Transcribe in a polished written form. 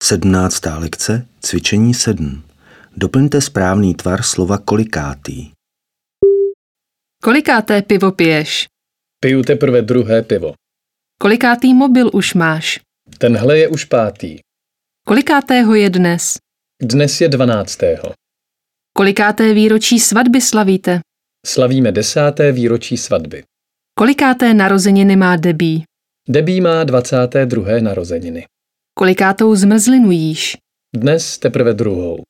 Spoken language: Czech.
17. lekce, cvičení 7. Doplňte správný tvar slova kolikátý. Kolikáté pivo piješ? Piju teprve druhé pivo. Kolikátý mobil už máš? Tenhle je už 5. Kolikátého je dnes? Dnes je 12. Kolikáté výročí svatby slavíte? Slavíme 10. výročí svatby. Kolikáté narozeniny má Debbie? Debbie má 22. narozeniny. Kolikátou zmrzlinu jíš? Dnes teprve 2.